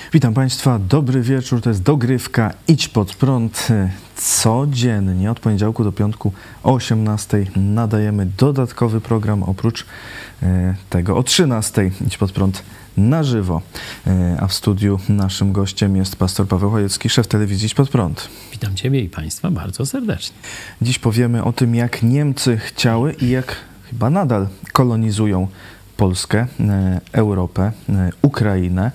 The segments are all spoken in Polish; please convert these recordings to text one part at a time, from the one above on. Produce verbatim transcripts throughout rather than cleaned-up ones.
Witam Państwa, dobry wieczór, to jest dogrywka Idź Pod Prąd. Codziennie od poniedziałku do piątku o osiemnastej nadajemy dodatkowy program, oprócz tego o trzynastej Idź Pod Prąd na żywo. A w studiu naszym gościem jest pastor Paweł Chojecki, szef telewizji Idź Pod Prąd. Witam Ciebie i Państwa bardzo serdecznie. Dziś powiemy o tym, jak Niemcy chciały i jak chyba nadal kolonizują Polskę, Europę, Ukrainę.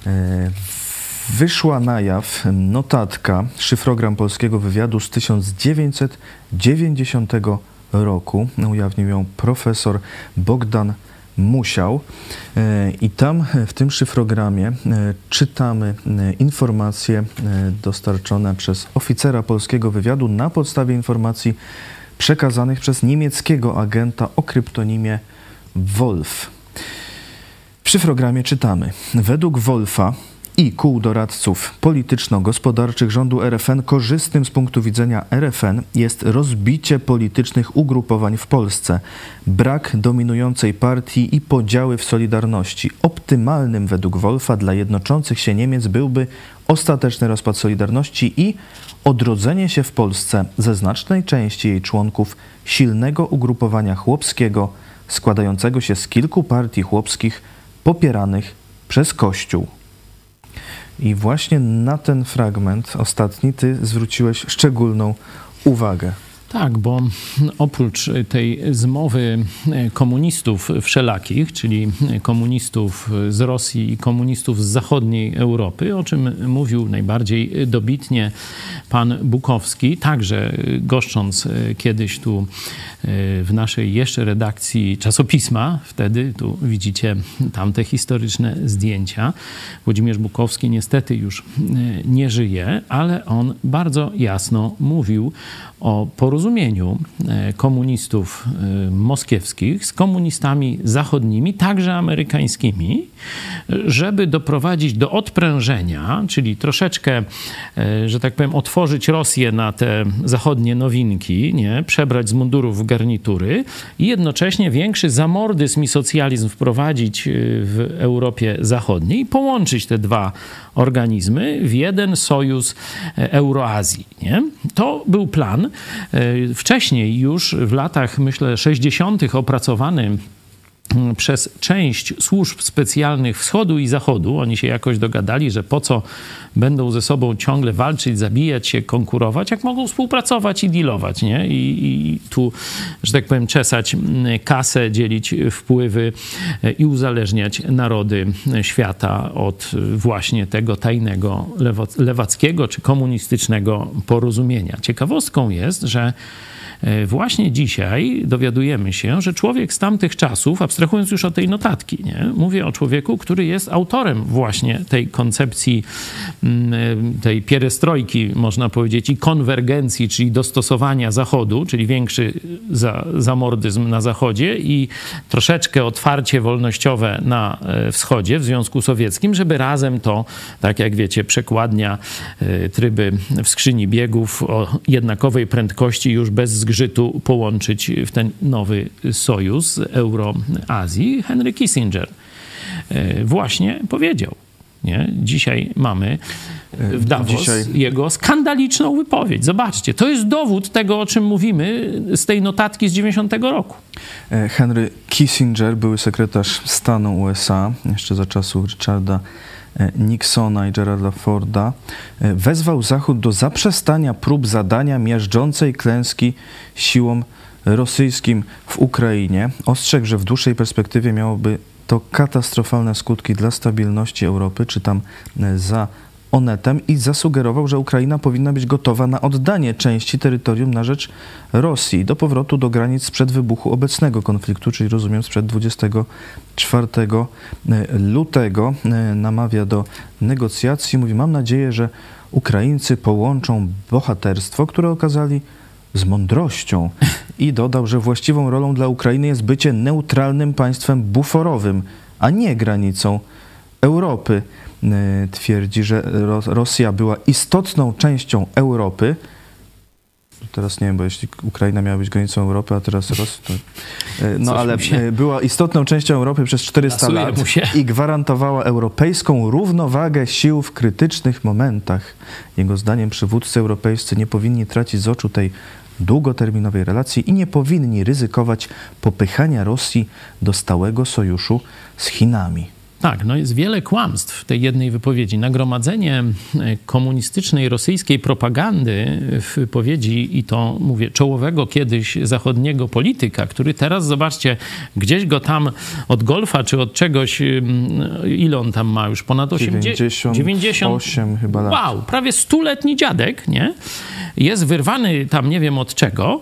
Wyszła na jaw notatka, szyfrogram polskiego wywiadu z tysiąc dziewięćset dziewięćdziesiątego roku. Ujawnił ją profesor Bogdan Musiał. I tam w tym szyfrogramie czytamy informacje dostarczone przez oficera polskiego wywiadu na podstawie informacji przekazanych przez niemieckiego agenta o kryptonimie Wolf. W szyfrogramie czytamy: według Wolfa i kół doradców polityczno-gospodarczych rządu R F N korzystnym z punktu widzenia R F N jest rozbicie politycznych ugrupowań w Polsce, brak dominującej partii i podziały w Solidarności. Optymalnym według Wolfa dla jednoczących się Niemiec byłby ostateczny rozpad Solidarności i odrodzenie się w Polsce ze znacznej części jej członków silnego ugrupowania chłopskiego składającego się z kilku partii chłopskich popieranych przez Kościół. I właśnie na ten fragment ostatni ty zwróciłeś szczególną uwagę. Tak, bo oprócz tej zmowy komunistów wszelakich, czyli komunistów z Rosji i komunistów z zachodniej Europy, o czym mówił najbardziej dobitnie pan Bukowski, także goszcząc kiedyś tu w naszej jeszcze redakcji czasopisma, wtedy tu widzicie tamte historyczne zdjęcia. Włodzimierz Bukowski niestety już nie żyje, ale on bardzo jasno mówił o porozumieniu komunistów moskiewskich z komunistami zachodnimi, także amerykańskimi, żeby doprowadzić do odprężenia, czyli troszeczkę, że tak powiem, otworzyć Rosję na te zachodnie nowinki, nie? Przebrać z mundurów w garnitury i jednocześnie większy zamordyzm i socjalizm wprowadzić w Europie Zachodniej i połączyć te dwa organizmy w jeden sojusz Euroazji. Nie? To był plan. Wcześniej już w latach, myślę, sześćdziesiątych opracowany przez część służb specjalnych wschodu i zachodu. Oni się jakoś dogadali, że po co będą ze sobą ciągle walczyć, zabijać się, konkurować, jak mogą współpracować i dealować, nie? I, i tu, że tak powiem, czesać kasę, dzielić wpływy i uzależniać narody świata od właśnie tego tajnego lewackiego czy komunistycznego porozumienia. Ciekawostką jest, że właśnie dzisiaj dowiadujemy się, że człowiek z tamtych czasów, abstrahując już od tej notatki, nie? Mówię o człowieku, który jest autorem właśnie tej koncepcji, tej pierestrojki, można powiedzieć, i konwergencji, czyli dostosowania Zachodu, czyli większy za, zamordyzm na Zachodzie i troszeczkę otwarcie wolnościowe na Wschodzie w Związku Sowieckim, żeby razem to, tak jak wiecie, przekładnia, tryby w skrzyni biegów o jednakowej prędkości już bez zgrzytu połączyć w ten nowy sojusz Euroazji. Henry Kissinger właśnie powiedział. Nie? Dzisiaj mamy w Davos Dzisiaj... jego skandaliczną wypowiedź. Zobaczcie, to jest dowód tego, o czym mówimy z tej notatki z dziewięćdziesiątego roku. Henry Kissinger, były sekretarz stanu U S A, jeszcze za czasów Richarda Nixona i Geralda Forda, wezwał Zachód do zaprzestania prób zadania miażdżącej klęski siłom rosyjskim w Ukrainie. Ostrzegł, że w dłuższej perspektywie miałoby to katastrofalne skutki dla stabilności Europy, czytam za Onetem, i zasugerował, że Ukraina powinna być gotowa na oddanie części terytorium na rzecz Rosji do powrotu do granic sprzed wybuchu obecnego konfliktu, czyli rozumiem sprzed dwudziestego czwartego lutego. Namawia do negocjacji. Mówi: mam nadzieję, że Ukraińcy połączą bohaterstwo, które okazali, z mądrością. I dodał, że właściwą rolą dla Ukrainy jest bycie neutralnym państwem buforowym, a nie granicą Europy. Twierdzi, że Rosja była istotną częścią Europy. teraz nie wiem, bo jeśli Ukraina miała być granicą Europy, a teraz Rosja, to... No Coś ale się... była istotną częścią Europy przez czterysta lat i gwarantowała europejską równowagę sił w krytycznych momentach. Jego zdaniem przywódcy europejscy nie powinni tracić z oczu tej długoterminowej relacji i nie powinni ryzykować popychania Rosji do stałego sojuszu z Chinami. Tak, no jest wiele kłamstw w tej jednej wypowiedzi. Nagromadzenie komunistycznej rosyjskiej propagandy w wypowiedzi, i to mówię, czołowego kiedyś zachodniego polityka, który teraz, zobaczcie, gdzieś go tam od golfa czy od czegoś, ile on tam ma już? Ponad osiemdziesiąt, dziewięćdziesiąt osiem chyba lat. Wow, prawie stuletni dziadek, nie? Jest wyrwany tam nie wiem od czego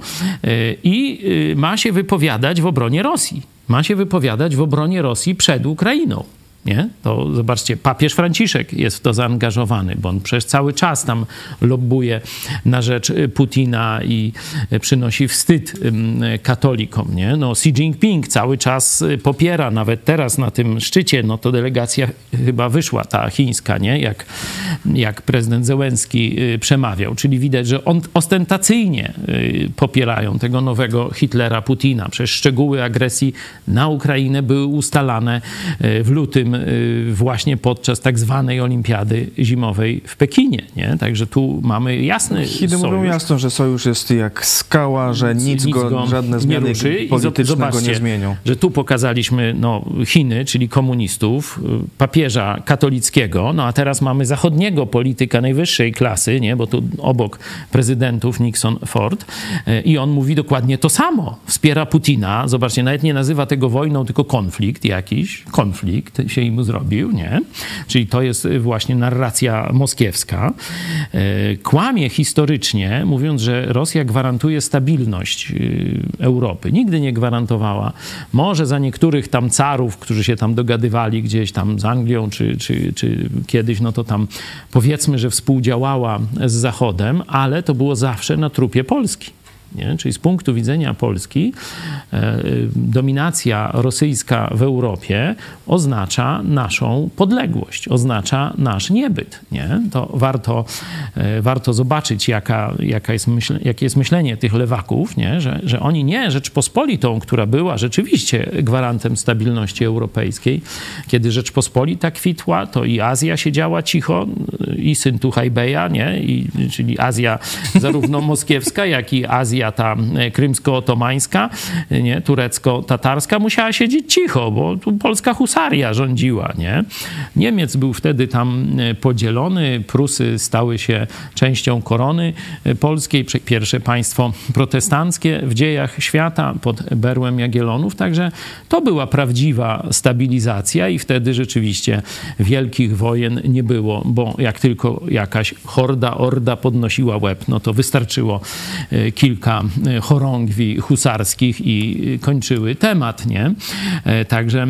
i ma się wypowiadać w obronie Rosji. Ma się wypowiadać w obronie Rosji przed Ukrainą. Nie? To zobaczcie, papież Franciszek jest w to zaangażowany, bo on przecież cały czas tam lobbuje na rzecz Putina i przynosi wstyd katolikom. Nie? No, Xi Jinping cały czas popiera, nawet teraz na tym szczycie, no to delegacja chyba wyszła, ta chińska, nie? Jak, jak prezydent Zełenski przemawiał. Czyli widać, że on ostentacyjnie popierają tego nowego Hitlera, Putina. Przecież szczegóły agresji na Ukrainę były ustalane w lutym właśnie podczas tak zwanej olimpiady zimowej w Pekinie, nie? Także tu mamy jasny Chiny sojusz. mówią jasno, że sojusz jest jak skała, że nic, nic go, go, żadne zmiany polityczne go nie zmienią. Że tu pokazaliśmy no, Chiny, czyli komunistów, papieża katolickiego, no a teraz mamy zachodniego polityka najwyższej klasy, nie? Bo tu obok prezydentów Nixon, Ford, i on mówi dokładnie to samo. Wspiera Putina. Zobaczcie, nawet nie nazywa tego wojną, tylko konflikt jakiś. Konflikt się im zrobił, nie? Czyli to jest właśnie narracja moskiewska. Kłamie historycznie, mówiąc, że Rosja gwarantuje stabilność Europy. Nigdy nie gwarantowała. Może za niektórych tam carów, którzy się tam dogadywali gdzieś tam z Anglią, czy, czy, czy kiedyś, no to tam powiedzmy, że współdziałała z Zachodem, ale to było zawsze na trupie Polski. Nie? Czyli z punktu widzenia Polski e, dominacja rosyjska w Europie oznacza naszą podległość, oznacza nasz niebyt. Nie? To warto, e, warto zobaczyć, jaka, jaka jest myśl, jakie jest myślenie tych lewaków, nie? Że, że oni nie Rzeczpospolitą, która była rzeczywiście gwarantem stabilności europejskiej. Kiedy Rzeczpospolita kwitła, to i Azja siedziała cicho, i syn Tuchajbeja, nie? I, czyli Azja zarówno moskiewska, jak i Azja ta krymsko-otomańska, nie, turecko-tatarska musiała siedzieć cicho, bo tu polska husaria rządziła, nie? Niemiec był wtedy tam podzielony, Prusy stały się częścią korony polskiej, pierwsze państwo protestanckie w dziejach świata pod berłem Jagiellonów, także to była prawdziwa stabilizacja i wtedy rzeczywiście wielkich wojen nie było, bo jak tylko jakaś horda, orda podnosiła łeb, no to wystarczyło kilka chorągwi husarskich i kończyły temat, nie? Także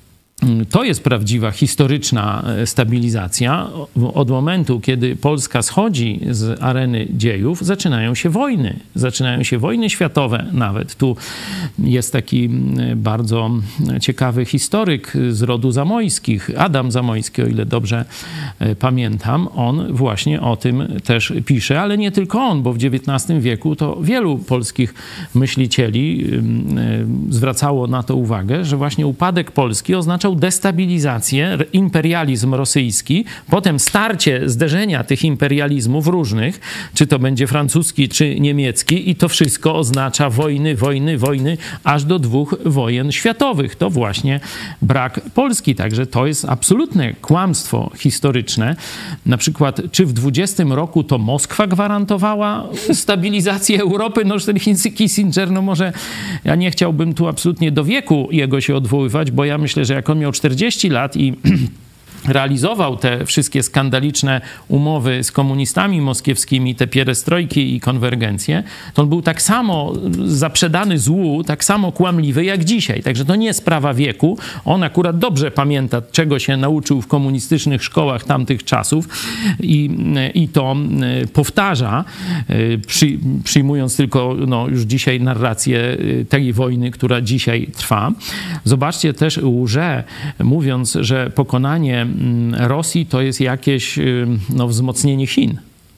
to jest prawdziwa historyczna stabilizacja. Od momentu, kiedy Polska schodzi z areny dziejów, zaczynają się wojny. Zaczynają się wojny światowe nawet. Tu jest taki bardzo ciekawy historyk z rodu Zamojskich, Adam Zamojski, o ile dobrze pamiętam. On właśnie o tym też pisze, ale nie tylko on, bo w dziewiętnastym wieku to wielu polskich myślicieli zwracało na to uwagę, że właśnie upadek Polski oznaczał destabilizację, imperializm rosyjski, potem starcie, zderzenia tych imperializmów różnych, czy to będzie francuski, czy niemiecki, i to wszystko oznacza wojny, wojny, wojny, aż do dwóch wojen światowych. To właśnie brak Polski. Także to jest absolutne kłamstwo historyczne. Na przykład, czy w dwudziestym roku to Moskwa gwarantowała stabilizację Europy? No, ten Kissinger, no może ja nie chciałbym tu absolutnie do wieku jego się odwoływać, bo ja myślę, że jak on miał czterdzieści lat i realizował te wszystkie skandaliczne umowy z komunistami moskiewskimi, te pierestrojki i konwergencje, to on był tak samo zaprzedany złu, tak samo kłamliwy jak dzisiaj. Także to nie sprawa wieku. On akurat dobrze pamięta, czego się nauczył w komunistycznych szkołach tamtych czasów i, i to powtarza, przy, przyjmując tylko no, już dzisiaj narrację tej wojny, która dzisiaj trwa. Zobaczcie też łże, mówiąc, że pokonanie Rosji to jest jakieś no, wzmocnienie Chin.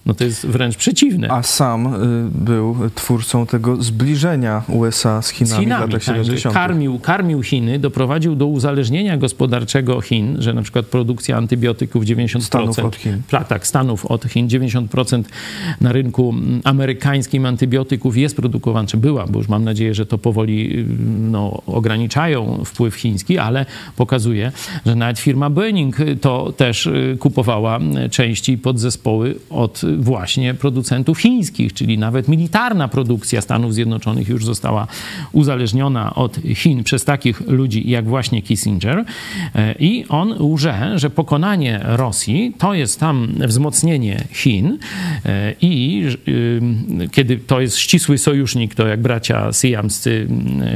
No to jest wręcz przeciwne. A sam y, był twórcą tego zbliżenia U S A z Chinami, z Chinami w latach siedemdziesiątych. Karmił, karmił Chiny, doprowadził do uzależnienia gospodarczego Chin, że na przykład produkcja antybiotyków dziewięćdziesiąt procent... Stanów od Chin. Tak, tak, Stanów od Chin. dziewięćdziesiąt procent na rynku amerykańskim antybiotyków jest produkowana, czy była, bo już mam nadzieję, że to powoli no, ograniczają wpływ chiński, ale pokazuje, że nawet firma Boeing to też kupowała części i podzespoły od właśnie producentów chińskich, czyli nawet militarna produkcja Stanów Zjednoczonych już została uzależniona od Chin przez takich ludzi jak właśnie Kissinger i on łże, że pokonanie Rosji to jest tam wzmocnienie Chin i kiedy to jest ścisły sojusznik, to jak bracia syjamscy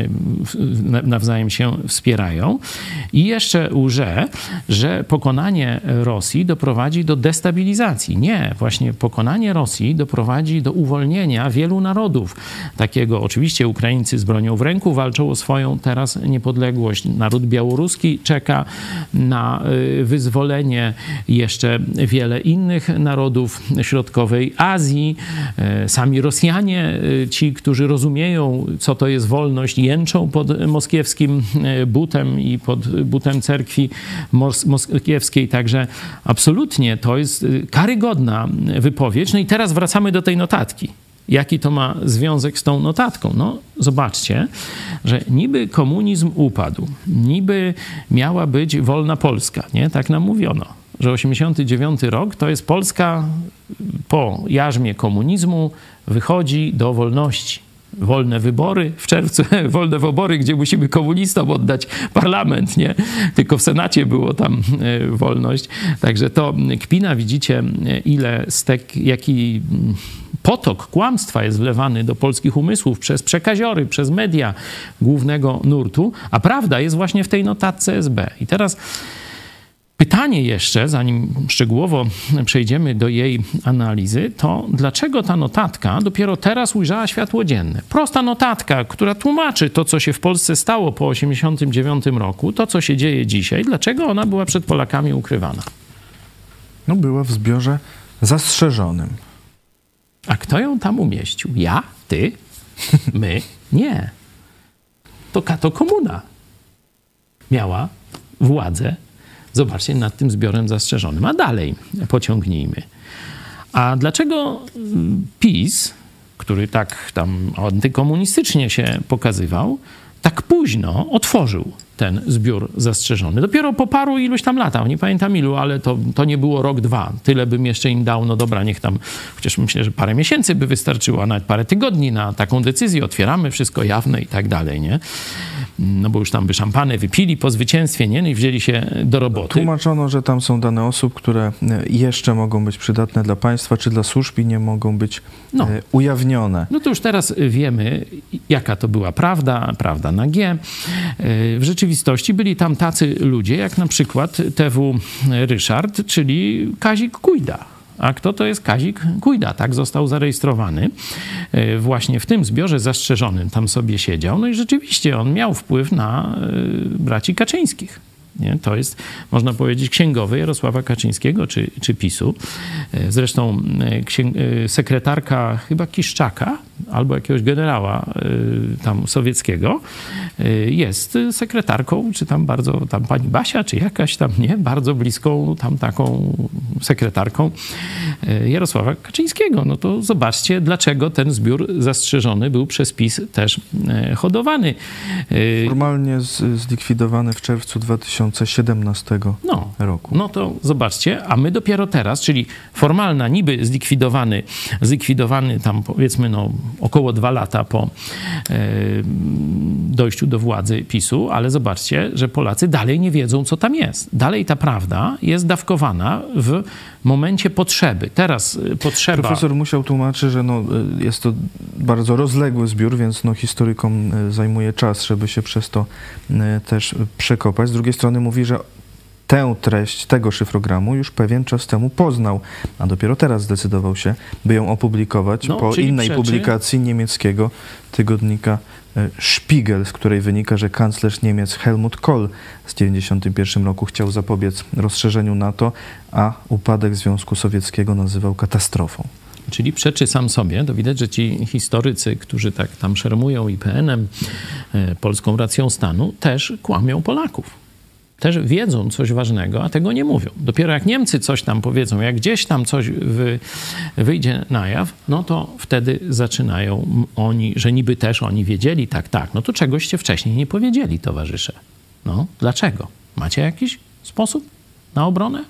nawzajem się wspierają i jeszcze łże, że pokonanie Rosji doprowadzi do destabilizacji. Nie, właśnie pokonanie Rosji doprowadzi do uwolnienia wielu narodów. Takiego oczywiście Ukraińcy z bronią w ręku walczą o swoją teraz niepodległość. Naród białoruski czeka na wyzwolenie, jeszcze wiele innych narodów środkowej Azji. Sami Rosjanie, ci, którzy rozumieją, co to jest wolność, jęczą pod moskiewskim butem i pod butem cerkwi moskiewskiej. Także absolutnie to jest karygodna wypowiedź. No i teraz wracamy do tej notatki. Jaki to ma związek z tą notatką? No zobaczcie, że niby komunizm upadł, niby miała być wolna Polska, nie? Tak nam mówiono, że osiemdziesiąty dziewiąty rok to jest Polska po jarzmie komunizmu wychodzi do wolności. Wolne wybory w czerwcu, wolne wybory, gdzie musimy komunistom oddać parlament, nie? Tylko w Senacie było tam wolność. Także to kpina, widzicie, ile stek, jaki potok kłamstwa jest wlewany do polskich umysłów przez przekaziory, przez media głównego nurtu, a prawda jest właśnie w tej notatce S B. I teraz pytanie jeszcze, zanim szczegółowo przejdziemy do jej analizy, to dlaczego ta notatka dopiero teraz ujrzała światło dzienne? Prosta notatka, która tłumaczy to, co się w Polsce stało po osiemdziesiątym dziewiątym roku, to, co się dzieje dzisiaj. Dlaczego ona była przed Polakami ukrywana? No była w zbiorze zastrzeżonym. A kto ją tam umieścił? Ja? Ty? My? Nie. To kato komuna miała władzę, zobaczcie, nad tym zbiorem zastrzeżonym. A dalej pociągnijmy. A dlaczego PiS, który tak tam antykomunistycznie się pokazywał, tak późno otworzył ten zbiór zastrzeżony? Dopiero po paru iluś tam latach, nie pamiętam ilu, ale to, to nie było rok, dwa. Tyle bym jeszcze im dał, no dobra, niech tam, chociaż myślę, że parę miesięcy by wystarczyło, a nawet parę tygodni na taką decyzję, otwieramy, wszystko jawne i tak dalej, nie? No bo już tam by szampany wypili po zwycięstwie, nie? No i wzięli się do roboty. Tłumaczono, że tam są dane osób, które jeszcze mogą być przydatne dla państwa, czy dla służb i nie mogą być no. ujawnione. No to już teraz wiemy, jaka to była prawda, prawda na G. W rzeczywistości byli tam tacy ludzie, jak na przykład T W Ryszard, czyli Kazik Kujda. A kto to jest Kazik Kujda? Tak został zarejestrowany. Właśnie w tym zbiorze zastrzeżonym tam sobie siedział. No i rzeczywiście on miał wpływ na braci Kaczyńskich. Nie? To jest, można powiedzieć, księgowy Jarosława Kaczyńskiego czy, czy PiSu. Zresztą księg, sekretarka chyba Kiszczaka albo jakiegoś generała tam sowieckiego jest sekretarką, czy tam bardzo, tam pani Basia, czy jakaś tam, nie, bardzo bliską tam taką sekretarką Jarosława Kaczyńskiego. No to zobaczcie, dlaczego ten zbiór zastrzeżony był przez PiS też hodowany. Formalnie z, zlikwidowany w czerwcu dwa tysiące siedemnastego no, roku. No to zobaczcie, a my dopiero teraz, czyli formalna niby zlikwidowany, zlikwidowany tam powiedzmy no około dwa lata po e, dojściu do władzy PiSu, ale zobaczcie, że Polacy dalej nie wiedzą, co tam jest. Dalej ta prawda jest dawkowana w momencie potrzeby. Teraz potrzeba... Profesor Musiał tłumaczy, że no, jest to bardzo rozległy zbiór, więc no, historykom zajmuje czas, żeby się przez to też przekopać. Z drugiej strony mówi, że tę treść tego szyfrogramu już pewien czas temu poznał, a dopiero teraz zdecydował się, by ją opublikować no, po innej przeczy... publikacji niemieckiego tygodnika Spiegel, z której wynika, że kanclerz Niemiec Helmut Kohl w tysiąc dziewięćset dziewięćdziesiątym pierwszym roku chciał zapobiec rozszerzeniu NATO, a upadek Związku Sowieckiego nazywał katastrofą. Czyli przeczy sam sobie. To widać, że ci historycy, którzy tak tam szermują I P N-em, polską racją stanu, też kłamią Polaków. Też wiedzą coś ważnego, a tego nie mówią. Dopiero jak Niemcy coś tam powiedzą, jak gdzieś tam coś wy, wyjdzie na jaw, no to wtedy zaczynają oni, że niby też oni wiedzieli, tak, tak. No to czegoście wcześniej nie powiedzieli, towarzysze. No, dlaczego? Macie jakiś sposób na obronę?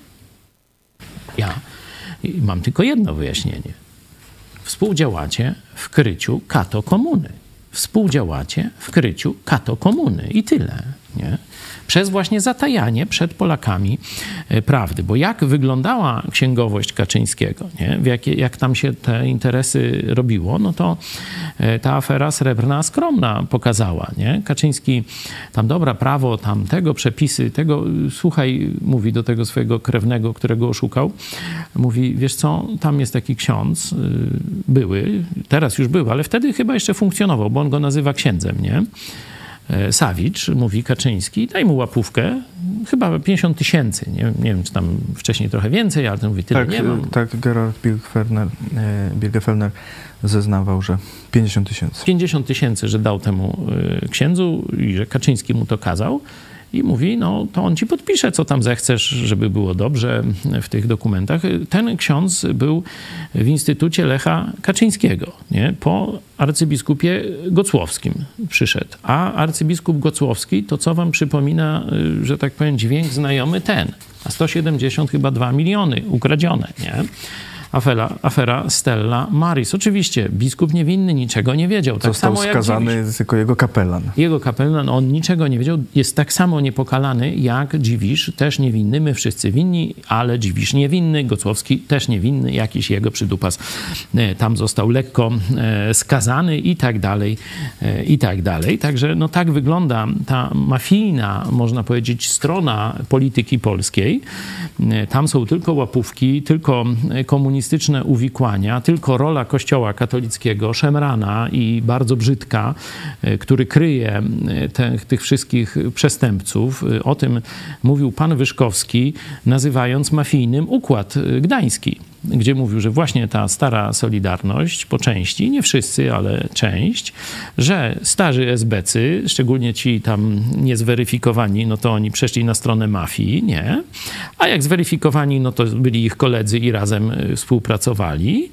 Ja mam tylko jedno wyjaśnienie. Współdziałacie w kryciu kato komuny. Współdziałacie w kryciu kato komuny i tyle, nie? Przez właśnie zatajanie przed Polakami prawdy. Bo jak wyglądała księgowość Kaczyńskiego, nie? Jak, jak tam się te interesy robiło, no to ta afera Srebrna Skromna pokazała, nie? Kaczyński tam dobra, prawo, tam tego, przepisy, tego, słuchaj, mówi do tego swojego krewnego, którego oszukał, mówi, wiesz co, tam jest taki ksiądz, były, teraz już był, ale wtedy chyba jeszcze funkcjonował, bo on go nazywa księdzem, nie? Sawicz, mówi Kaczyński, daj mu łapówkę, chyba pięćdziesiąt tysięcy, nie, nie wiem, czy tam wcześniej trochę więcej, ale ten mówi, tyle tak, nie mam. Tak, Gerald Birgfellner, Birgfellner zeznawał, że pięćdziesiąt tysięcy. pięćdziesiąt tysięcy, że dał temu księdzu i że Kaczyński mu to kazał. I mówi, no to on ci podpisze, co tam zechcesz, żeby było dobrze w tych dokumentach. Ten ksiądz był w Instytucie Lecha Kaczyńskiego, nie? Po arcybiskupie Gocłowskim przyszedł. A arcybiskup Gocłowski, to co wam przypomina, że tak powiem, dźwięk znajomy ten. A sto siedemdziesiąt chyba dwa miliony ukradzione, nie? Afera, afera Stella Maris. Oczywiście biskup niewinny niczego nie wiedział. Tak Został samo skazany jak tylko jego kapelan. Jego kapelan, on niczego nie wiedział. Jest tak samo niepokalany jak Dziwisz, też niewinny. My wszyscy winni, ale Dziwisz niewinny. Gocłowski też niewinny. Jakiś jego przydupas tam został lekko skazany i tak dalej, i tak dalej. Także no tak wygląda ta mafijna, można powiedzieć, strona polityki polskiej. Tam są tylko łapówki, tylko komunistyczne uwikłania, tylko rola Kościoła katolickiego, szemrana i bardzo brzydka, który kryje te, tych wszystkich przestępców. O tym mówił pan Wyszkowski, nazywając mafijnym układ gdański, gdzie mówił, że właśnie ta stara Solidarność po części, nie wszyscy, ale część, że starzy esbecy, szczególnie ci tam niezweryfikowani, no to oni przeszli na stronę mafii, nie? A jak zweryfikowani, no to byli ich koledzy i razem współpracowali.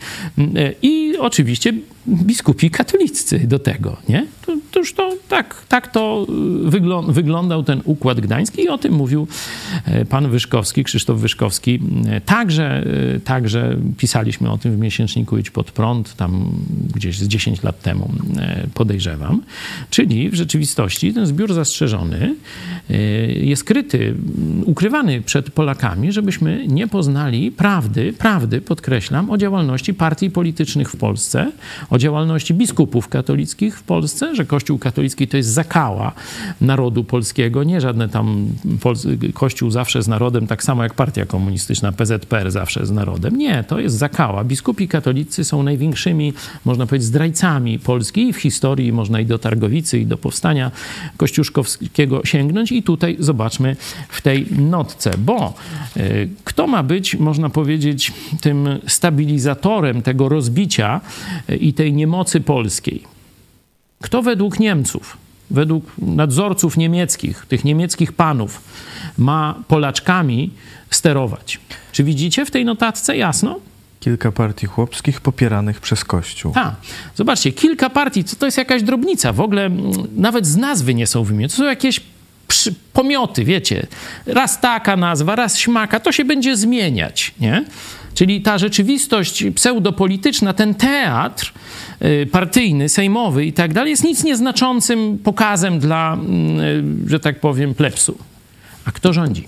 I oczywiście biskupi katoliccy do tego, nie? To, to już to tak, tak to wyglą- wyglądał ten układ gdański i o tym mówił pan Wyszkowski, Krzysztof Wyszkowski. Także, także pisaliśmy o tym w miesięczniku Idź Pod Prąd, tam gdzieś z dziesięć lat temu, podejrzewam. Czyli w rzeczywistości ten zbiór zastrzeżony jest kryty, ukrywany przed Polakami, żebyśmy nie poznali prawdy, prawdy, podkreślam, o działalności partii politycznych w Polsce, o działalności biskupów katolickich w Polsce, że Kościół katolicki to jest zakała narodu polskiego, nie żadne tam Pol- Kościół zawsze z narodem, tak samo jak partia komunistyczna, P Z P R zawsze z narodem. Nie, to jest zakała. Biskupi katolicy są największymi, można powiedzieć, zdrajcami Polski i w historii można i do Targowicy, i do powstania kościuszkowskiego sięgnąć. I tutaj zobaczmy w tej notce, bo y, kto ma być, można powiedzieć, tym stabilizatorem tego rozbicia y, i tej niemocy polskiej? Kto według Niemców, według nadzorców niemieckich, tych niemieckich panów, ma Polaczkami sterować? Czy widzicie w tej notatce jasno? Kilka partii chłopskich popieranych przez Kościół. Tak. Zobaczcie, kilka partii, to jest jakaś drobnica. W ogóle nawet z nazwy nie są wymienione. To są jakieś przy, pomioty, wiecie. Raz taka nazwa, raz śmaka. To się będzie zmieniać, nie? Czyli ta rzeczywistość pseudopolityczna, ten teatr y, partyjny, sejmowy i tak dalej jest nic nieznaczącym pokazem dla, y, że tak powiem, plebsu. A kto rządzi?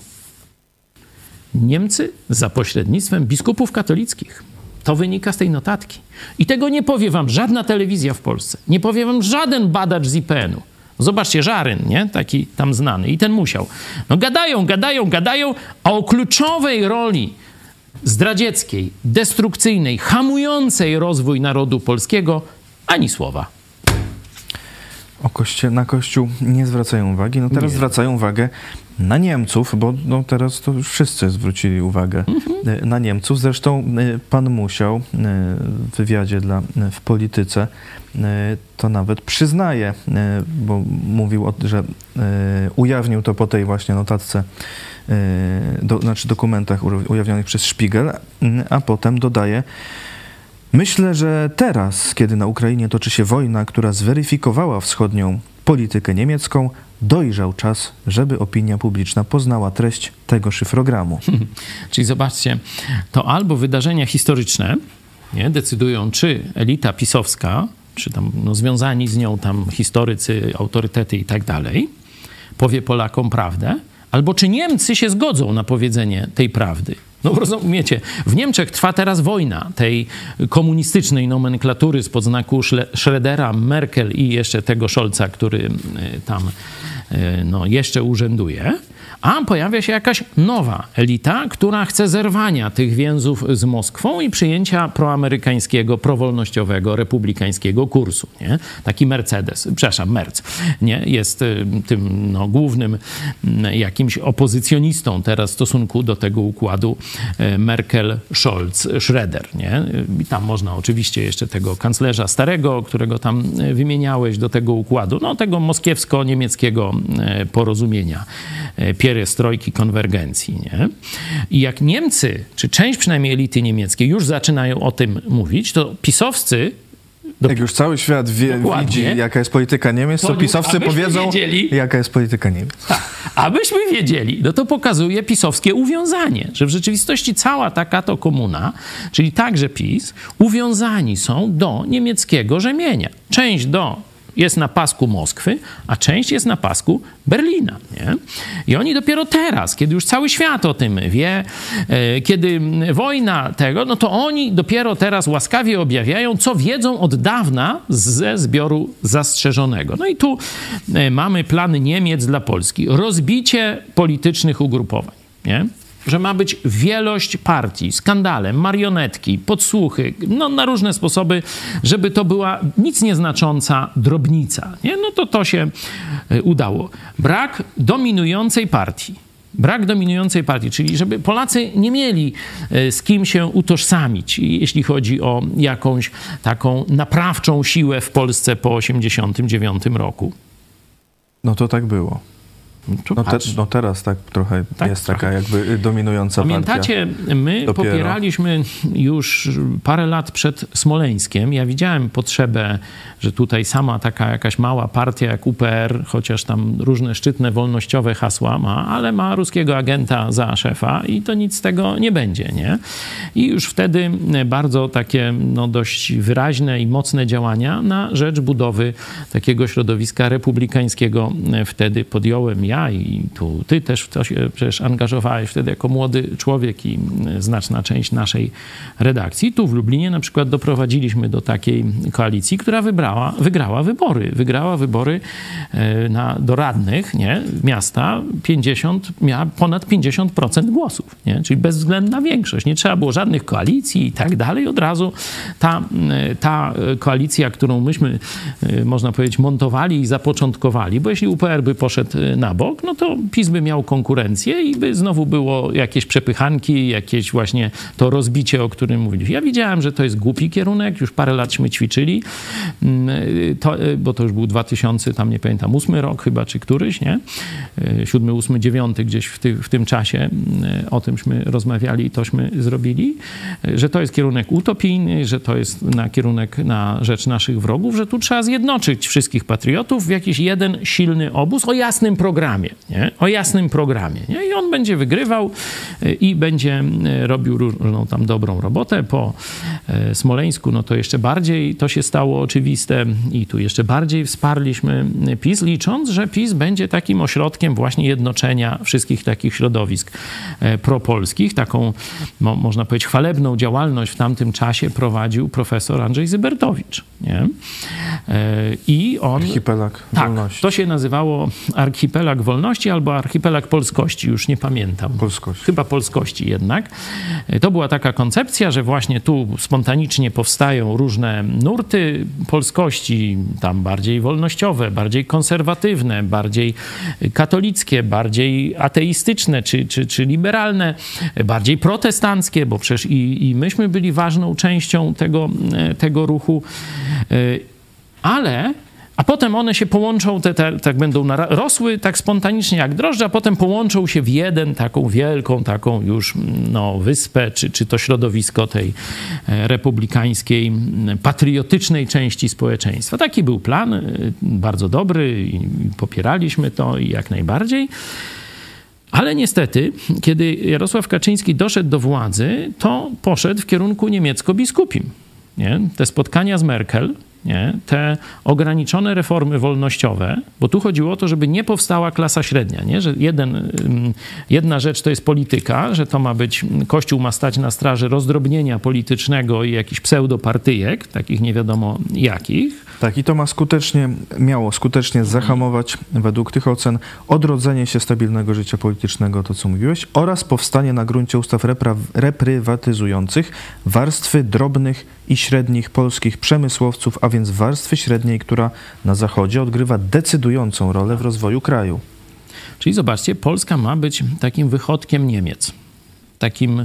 Niemcy za pośrednictwem biskupów katolickich. To wynika z tej notatki. I tego nie powie wam żadna telewizja w Polsce. Nie powie wam żaden badacz z I P N-u. Zobaczcie, Żaryn, nie? Taki tam znany. I ten Musiał. No gadają, gadają, gadają, a o kluczowej roli zdradzieckiej, destrukcyjnej, hamującej rozwój narodu polskiego ani słowa. O koście, na Kościół nie zwracają uwagi. No teraz nie. zwracają uwagę na Niemców, bo no teraz to już wszyscy zwrócili uwagę mm-hmm. na Niemców. Zresztą pan Musiał w wywiadzie dla, w Polityce to nawet przyznaje, bo mówił, że ujawnił to po tej właśnie notatce, do, znaczy dokumentach ujawnionych przez Spiegel, a potem dodaje: myślę, że teraz, kiedy na Ukrainie toczy się wojna, która zweryfikowała wschodnią politykę niemiecką, dojrzał czas, żeby opinia publiczna poznała treść tego szyfrogramu. Czyli zobaczcie, to albo wydarzenia historyczne nie, decydują, czy elita pisowska, czy tam no, związani z nią tam historycy, autorytety i tak dalej, powie Polakom prawdę, albo czy Niemcy się zgodzą na powiedzenie tej prawdy. No rozumiecie, w Niemczech trwa teraz wojna tej komunistycznej nomenklatury spod znaku Schrödera, Merkel i jeszcze tego Scholza, który tam no, jeszcze urzęduje, a pojawia się jakaś nowa elita, która chce zerwania tych więzów z Moskwą i przyjęcia proamerykańskiego, prowolnościowego, republikańskiego kursu. Nie? Taki Mercedes, przepraszam, Merc, nie? Jest tym no, głównym jakimś opozycjonistą teraz w stosunku do tego układu Merkel, Scholz, Schröder. Nie? I tam można oczywiście jeszcze tego kanclerza starego, którego tam wymieniałeś, do tego układu, no tego moskiewsko-niemieckiego porozumienia, pierestrojki, konwergencji. Nie? I jak Niemcy, czy część przynajmniej elity niemieckiej już zaczynają o tym mówić, to pisowscy... Do... Jak już cały świat wie, widzi, jaka jest polityka Niemiec, to, to pisowcy powiedzą, wiedzieli, jaka jest polityka Niemiec. Tak. Abyśmy wiedzieli, no to pokazuje pisowskie uwiązanie, że w rzeczywistości cała taka to komuna, czyli także PiS, uwiązani są do niemieckiego rzemienia. Część do jest na pasku Moskwy, a część jest na pasku Berlina. Nie? I oni dopiero teraz, kiedy już cały świat o tym wie, e, kiedy wojna tego, no to oni dopiero teraz łaskawie objawiają, co wiedzą od dawna ze zbioru zastrzeżonego. No i tu e, mamy plany Niemiec dla Polski. Rozbicie politycznych ugrupowań. Nie? Że ma być wielość partii, skandale, marionetki, podsłuchy, no na różne sposoby, żeby to była nic nieznacząca drobnica. Nie? No to to się udało. Brak dominującej partii. Brak dominującej partii, czyli żeby Polacy nie mieli z kim się utożsamić, jeśli chodzi o jakąś taką naprawczą siłę w Polsce po osiemdziesiątym dziewiątym roku. No to tak było. No, te, no teraz tak trochę tak, jest trochę. Taka jakby dominująca Pamiętacie, partia. Pamiętacie, my dopiero. popieraliśmy już parę lat przed Smoleńskiem. Ja widziałem potrzebę, że tutaj sama taka jakaś mała partia jak U P R, chociaż tam różne szczytne, wolnościowe hasła ma, ale ma ruskiego agenta za szefa i to nic z tego nie będzie, nie? I już wtedy bardzo takie no, dość wyraźne i mocne działania na rzecz budowy takiego środowiska republikańskiego wtedy podjąłem ja. I tu ty też w to się przecież angażowałeś wtedy jako młody człowiek i znaczna część naszej redakcji. Tu w Lublinie na przykład doprowadziliśmy do takiej koalicji, która wybrała, wygrała wybory. Wygrała wybory na, do radnych nie, miasta, pięćdziesiąt, miała ponad pięćdziesiąt procent głosów, nie? Czyli bezwzględna większość. Nie trzeba było żadnych koalicji i tak dalej. Od razu ta, ta koalicja, którą myśmy, można powiedzieć, montowali i zapoczątkowali, bo jeśli U P R by poszedł na bok, no to PiS by miał konkurencję i by znowu było jakieś przepychanki, jakieś właśnie to rozbicie, o którym mówiliśmy. Ja widziałem, że to jest głupi kierunek, już parę lat ćwiczyli, to, bo to już był dwa tysiące, tam nie pamiętam, ósmy rok chyba, czy któryś, nie? Siódmy, ósmy, dziewiąty, gdzieś w, ty, w tym czasie o tymśmy rozmawiali i tośmy zrobili, że to jest kierunek utopijny, że to jest na kierunek na rzecz naszych wrogów, że tu trzeba zjednoczyć wszystkich patriotów w jakiś jeden silny obóz o jasnym programie. programie, nie? O jasnym programie, nie? I on będzie wygrywał i będzie robił różną tam dobrą robotę. Po Smoleńsku, no to jeszcze bardziej to się stało oczywiste i tu jeszcze bardziej wsparliśmy PiS, licząc, że PiS będzie takim ośrodkiem właśnie jednoczenia wszystkich takich środowisk propolskich. Taką, mo, można powiedzieć, chwalebną działalność w tamtym czasie prowadził profesor Andrzej Zybertowicz, nie? I on... Archipelag tak, Wolności. To się nazywało Archipelag Wolności albo Archipelag Polskości, już nie pamiętam. Polskości. Chyba Polskości jednak. To była taka koncepcja, że właśnie tu spontanicznie powstają różne nurty polskości, tam bardziej wolnościowe, bardziej konserwatywne, bardziej katolickie, bardziej ateistyczne czy, czy, czy liberalne, bardziej protestanckie, bo przecież i, i myśmy byli ważną częścią tego, tego ruchu. Ale, a potem one się połączą, te, te, tak będą nara- rosły tak spontanicznie jak drożdże, a potem połączą się w jeden, taką wielką, taką już no, wyspę, czy, czy to środowisko tej republikańskiej, patriotycznej części społeczeństwa. Taki był plan, bardzo dobry i popieraliśmy to i jak najbardziej. Ale niestety, kiedy Jarosław Kaczyński doszedł do władzy, to poszedł w kierunku niemiecko-biskupim. Nie? Te spotkania z Merkel, nie? Te ograniczone reformy wolnościowe, bo tu chodziło o to, żeby nie powstała klasa średnia, nie? Że jeden, jedna rzecz to jest polityka, że to ma być, Kościół ma stać na straży rozdrobnienia politycznego i jakichś pseudopartyjek, takich nie wiadomo jakich. Tak, i to ma skutecznie, miało skutecznie zahamować, według tych ocen, odrodzenie się stabilnego życia politycznego, to co mówiłeś, oraz powstanie na gruncie ustaw repra- reprywatyzujących warstwy drobnych i średnich polskich przemysłowców, a więc warstwy średniej, która na Zachodzie odgrywa decydującą rolę w rozwoju kraju. Czyli zobaczcie, Polska ma być takim wychodkiem Niemiec. Takim...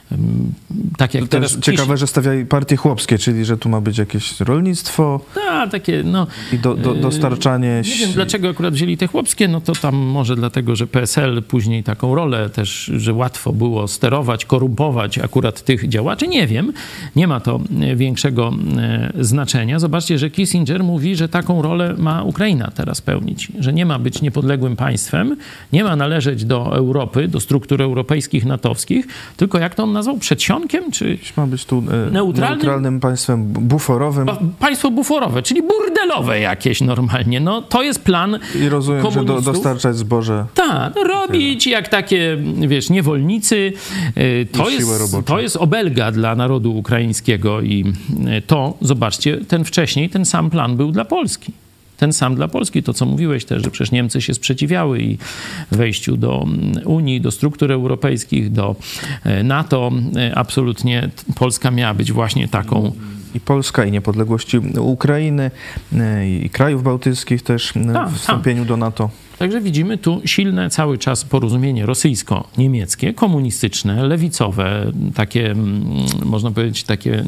Tak jak teraz ciekawe, że stawiają partie chłopskie, czyli że tu ma być jakieś rolnictwo a, takie, no, i do, do, dostarczanie... Nie wiem, dlaczego akurat wzięli te chłopskie, no to tam może dlatego, że P S L później taką rolę też, że łatwo było sterować, korumpować akurat tych działaczy. Nie wiem, nie ma to większego znaczenia. Zobaczcie, że Kissinger mówi, że taką rolę ma Ukraina teraz pełnić, że nie ma być niepodległym państwem, nie ma należeć do Europy, do struktur europejskich, natowskich, tylko jak to on nazwał? Przedsionkiem? Czy ma być tu e, neutralnym? neutralnym państwem buforowym. Państwo buforowe, czyli burdelowe jakieś normalnie. No to jest plan I rozumiem, komunistów. że do, dostarczać zboże. Tak, no, robić jak takie, wiesz, niewolnicy. To jest, to jest obelga dla narodu ukraińskiego i to, zobaczcie, ten wcześniej, ten sam plan był dla Polski. Ten sam dla Polski, to co mówiłeś też, że przecież Niemcy się sprzeciwiały i wejściu do Unii, do struktur europejskich, do NATO. Absolutnie Polska miała być właśnie taką... I Polska, i niepodległości Ukrainy, i krajów bałtyckich też w wstąpieniu do NATO. Także widzimy tu silne cały czas porozumienie rosyjsko-niemieckie, komunistyczne, lewicowe, takie, można powiedzieć, takie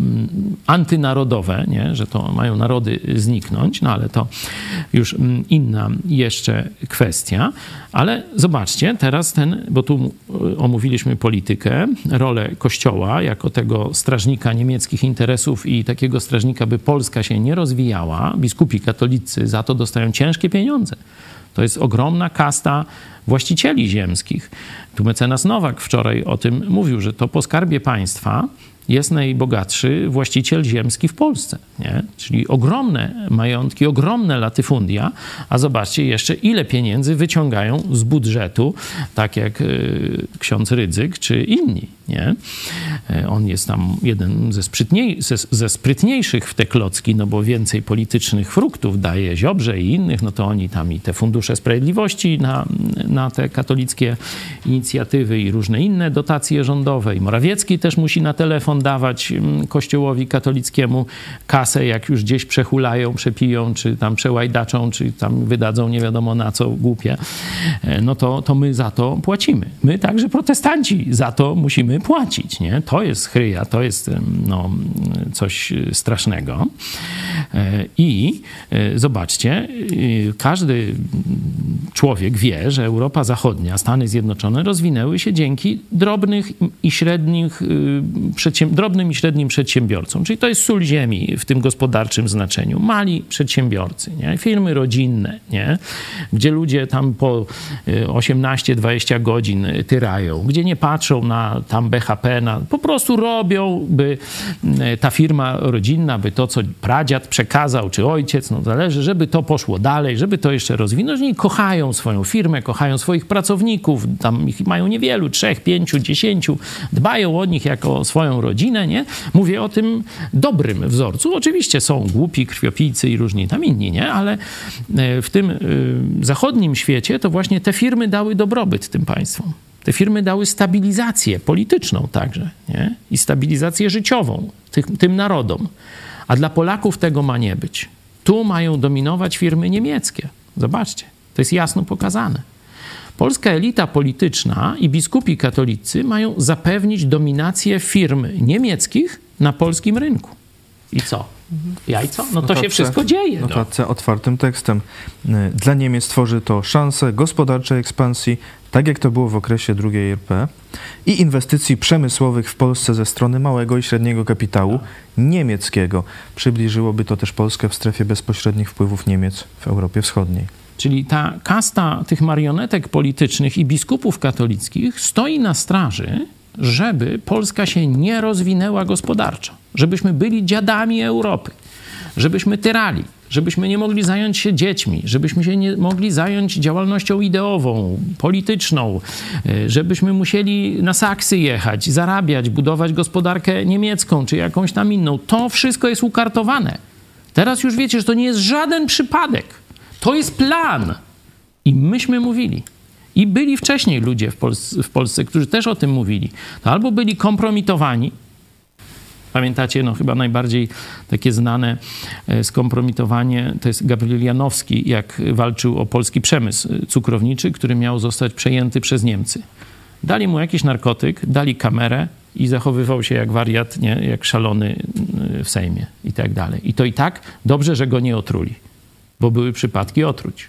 antynarodowe, nie? Że to mają narody zniknąć, no ale to już inna jeszcze kwestia. Ale zobaczcie, teraz ten, bo tu omówiliśmy politykę, rolę Kościoła jako tego strażnika niemieckich interesów i takiego strażnika, by Polska się nie rozwijała. Biskupi katolicy za to dostają ciężkie pieniądze. To jest ogromna kasta właścicieli ziemskich. Tu mecenas Nowak wczoraj o tym mówił, że to po skarbie państwa jest najbogatszy właściciel ziemski w Polsce, nie? Czyli ogromne majątki, ogromne latyfundia, a zobaczcie jeszcze, ile pieniędzy wyciągają z budżetu, tak jak y, ksiądz Rydzyk czy inni, nie? On jest tam jeden ze, sprytniej, ze, ze sprytniejszych w te klocki, no bo więcej politycznych fruktów daje Ziobrze i innych, no to oni tam i te fundusze sprawiedliwości na, na te katolickie inicjatywy i różne inne dotacje rządowe. I Morawiecki też musi na telefon dawać Kościołowi katolickiemu kasę, jak już gdzieś przehulają, przepiją, czy tam przełajdaczą, czy tam wydadzą nie wiadomo na co głupie, no to, to my za to płacimy. My także protestanci za to musimy płacić, nie? To jest chryja, to jest no, coś strasznego. I zobaczcie, każdy człowiek wie, że Europa Zachodnia, Stany Zjednoczone rozwinęły się dzięki drobnych i średnich przedsiębiorstwom przedsięb- drobnym i średnim przedsiębiorcom, czyli to jest sól ziemi w tym gospodarczym znaczeniu. Mali przedsiębiorcy, nie? Firmy rodzinne, nie? Gdzie ludzie tam po osiemnaście dwadzieścia godzin tyrają, gdzie nie patrzą na tam B H P, na, po prostu robią, by ta firma rodzinna, by to, co pradziad przekazał, czy ojciec, no zależy, żeby to poszło dalej, żeby to jeszcze rozwinąć. I kochają swoją firmę, kochają swoich pracowników, tam ich mają niewielu, trzech, pięciu, dziesięciu, dbają o nich jako o swoją rodzinę, nie? Mówię o tym dobrym wzorcu. Oczywiście są głupi, krwiopijcy i różni tam inni, nie? Ale w tym zachodnim świecie to właśnie te firmy dały dobrobyt tym państwom. Te firmy dały stabilizację polityczną także, nie? I stabilizację życiową tym, tym narodom. A dla Polaków tego ma nie być. Tu mają dominować firmy niemieckie. Zobaczcie, to jest jasno pokazane. Polska elita polityczna i biskupi katolicy mają zapewnić dominację firm niemieckich na polskim rynku. I co? Jajco? No to się wszystko dzieje. W notatce otwartym tekstem. Dla Niemiec tworzy to szansę gospodarczej ekspansji, tak jak to było w okresie drugiej R P, i inwestycji przemysłowych w Polsce ze strony małego i średniego kapitału niemieckiego. Przybliżyłoby to też Polskę w strefie bezpośrednich wpływów Niemiec w Europie Wschodniej. Czyli ta kasta tych marionetek politycznych i biskupów katolickich stoi na straży, żeby Polska się nie rozwinęła gospodarczo, żebyśmy byli dziadami Europy, żebyśmy tyrali, żebyśmy nie mogli zająć się dziećmi, żebyśmy się nie mogli zająć działalnością ideową, polityczną, żebyśmy musieli na saksy jechać, zarabiać, budować gospodarkę niemiecką czy jakąś tam inną. To wszystko jest ukartowane. Teraz już wiecie, że to nie jest żaden przypadek. To jest plan. I myśmy mówili. I byli wcześniej ludzie w Polsce, w Polsce, którzy też o tym mówili. To albo byli kompromitowani. Pamiętacie, no chyba najbardziej takie znane skompromitowanie to jest Gabriel Janowski, jak walczył o polski przemysł cukrowniczy, który miał zostać przejęty przez Niemcy. Dali mu jakiś narkotyk, dali kamerę i zachowywał się jak wariat, nie? Jak szalony w Sejmie i tak dalej. I to i tak dobrze, że go nie otruli, bo były przypadki otruć.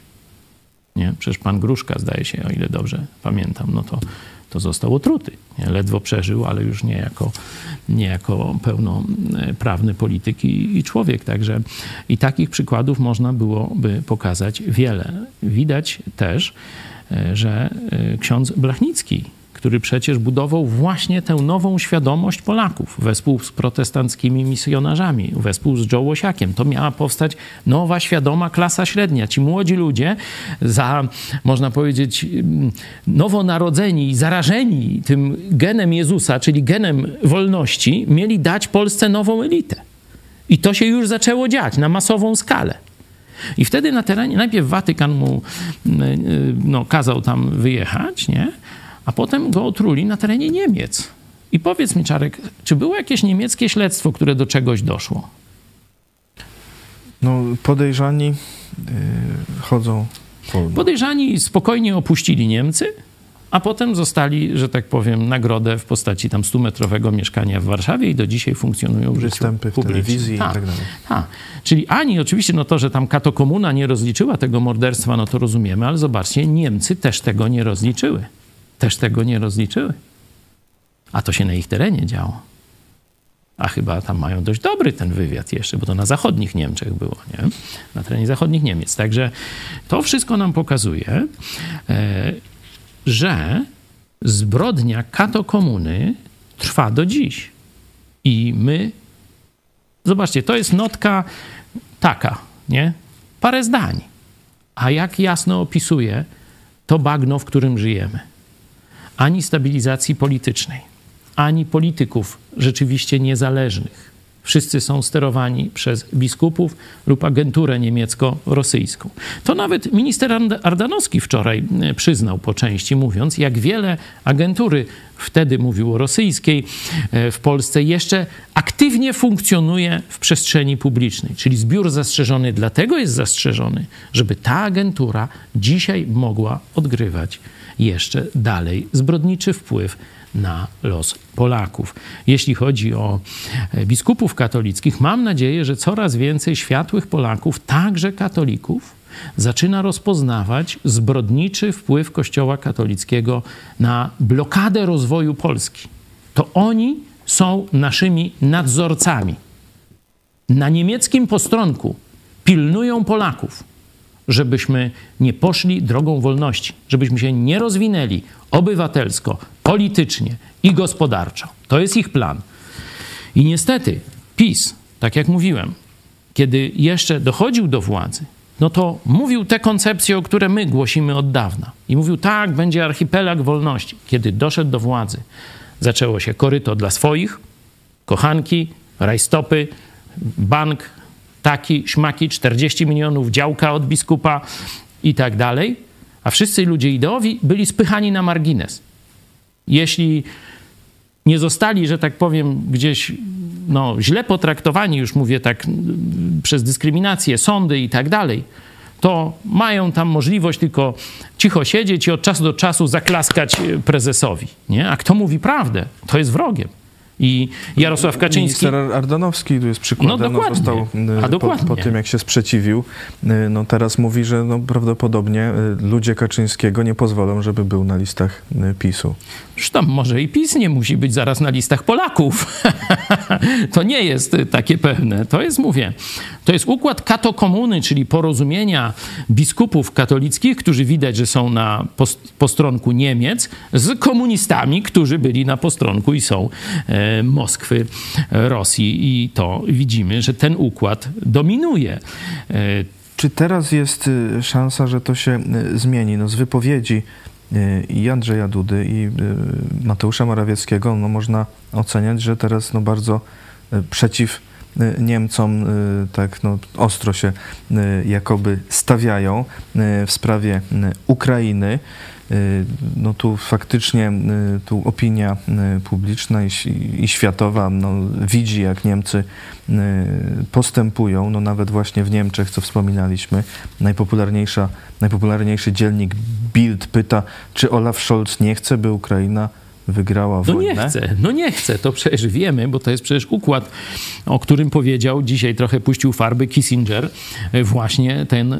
Nie? Przecież pan Gruszka, zdaje się, o ile dobrze pamiętam, no to, to został otruty. Nie? Ledwo przeżył, ale już nie jako, nie jako pełnoprawny polityk i, i człowiek. Także i takich przykładów można byłoby pokazać wiele. Widać też, że ksiądz Blachnicki, który przecież budował właśnie tę nową świadomość Polaków wespół z protestanckimi misjonarzami, wespół z Joe Łosiakiem. To miała powstać nowa, świadoma klasa średnia. Ci młodzi ludzie, za, można powiedzieć, nowonarodzeni i zarażeni tym genem Jezusa, czyli genem wolności, mieli dać Polsce nową elitę. I to się już zaczęło dziać na masową skalę. I wtedy na terenie, najpierw Watykan mu no, kazał tam wyjechać, nie? A potem go otruli na terenie Niemiec. I powiedz mi, Czarek, czy było jakieś niemieckie śledztwo, które do czegoś doszło? No, podejrzani yy, chodzą wolno. Podejrzani spokojnie opuścili Niemcy, a potem zostali, że tak powiem, nagrodę w postaci tam stumetrowego mieszkania w Warszawie i do dzisiaj funkcjonują w życiu występy w telewizji ta, i tak dalej. Ta. Czyli ani oczywiście no to, że tam katokomuna nie rozliczyła tego morderstwa, no to rozumiemy, ale zobaczcie, Niemcy też tego nie rozliczyły. Też tego nie rozliczyły. A to się na ich terenie działo. A chyba tam mają dość dobry ten wywiad jeszcze, bo to na zachodnich Niemczech było, nie? Na terenie zachodnich Niemiec. Także to wszystko nam pokazuje, e, że zbrodnia katokomuny trwa do dziś. I my... Zobaczcie, to jest notka taka, nie? Parę zdań. A jak jasno opisuje to bagno, w którym żyjemy. Ani stabilizacji politycznej, ani polityków rzeczywiście niezależnych. Wszyscy są sterowani przez biskupów lub agenturę niemiecko-rosyjską. To nawet minister Ardanowski wczoraj przyznał po części, mówiąc, jak wiele agentury, wtedy mówił o rosyjskiej, w Polsce jeszcze aktywnie funkcjonuje w przestrzeni publicznej. Czyli zbiór zastrzeżony dlatego jest zastrzeżony, żeby ta agentura dzisiaj mogła odgrywać jeszcze dalej zbrodniczy wpływ na los Polaków. Jeśli chodzi o biskupów katolickich, mam nadzieję, że coraz więcej światłych Polaków, także katolików, zaczyna rozpoznawać zbrodniczy wpływ Kościoła katolickiego na blokadę rozwoju Polski. To oni są naszymi nadzorcami. Na niemieckim postronku pilnują Polaków, żebyśmy nie poszli drogą wolności, żebyśmy się nie rozwinęli obywatelsko, politycznie i gospodarczo. To jest ich plan. I niestety PiS, tak jak mówiłem, kiedy jeszcze dochodził do władzy, no to mówił te koncepcje, o które my głosimy od dawna. I mówił, tak, będzie archipelag wolności. Kiedy doszedł do władzy, zaczęło się koryto dla swoich, kochanki, rajstopy, bank, taki, śmaki, czterdzieści milionów działka od biskupa i tak dalej. A wszyscy ludzie ideowi byli spychani na margines. Jeśli nie zostali, że tak powiem, gdzieś no, źle potraktowani, już mówię tak, przez dyskryminację, sądy i tak dalej, to mają tam możliwość tylko cicho siedzieć i od czasu do czasu zaklaskać prezesowi. Nie? A kto mówi prawdę, to jest wrogiem. I Jarosław Kaczyński... Minister Ardanowski tu jest przykładem, no, no, został A, po, po tym, jak się sprzeciwił. No, teraz mówi, że no, prawdopodobnie ludzie Kaczyńskiego nie pozwolą, żeby był na listach PiSu. Zresztą może i PiS nie musi być zaraz na listach Polaków. To nie jest takie pewne. To jest, mówię, to jest układ katokomuny, czyli porozumienia biskupów katolickich, którzy widać, że są na post- postronku Niemiec, z komunistami, którzy byli na postronku i są e, Moskwy, Rosji. I to widzimy, że ten układ dominuje. E, Czy teraz jest szansa, że to się zmieni? No, z wypowiedzi i Andrzeja Dudy, i Mateusza Morawieckiego, no można oceniać, że teraz no bardzo przeciw Niemcom tak no ostro się jakoby stawiają w sprawie Ukrainy. No tu faktycznie tu opinia publiczna i, i światowa no, widzi, jak Niemcy postępują. No nawet właśnie w Niemczech, co wspominaliśmy, najpopularniejsza, najpopularniejszy dziennik Bild pyta, czy Olaf Scholz nie chce, by Ukraina wygrała no wojnę? No nie chce, no nie chce, to przecież wiemy, bo to jest przecież układ, o którym powiedział, dzisiaj trochę puścił farby Kissinger, właśnie ten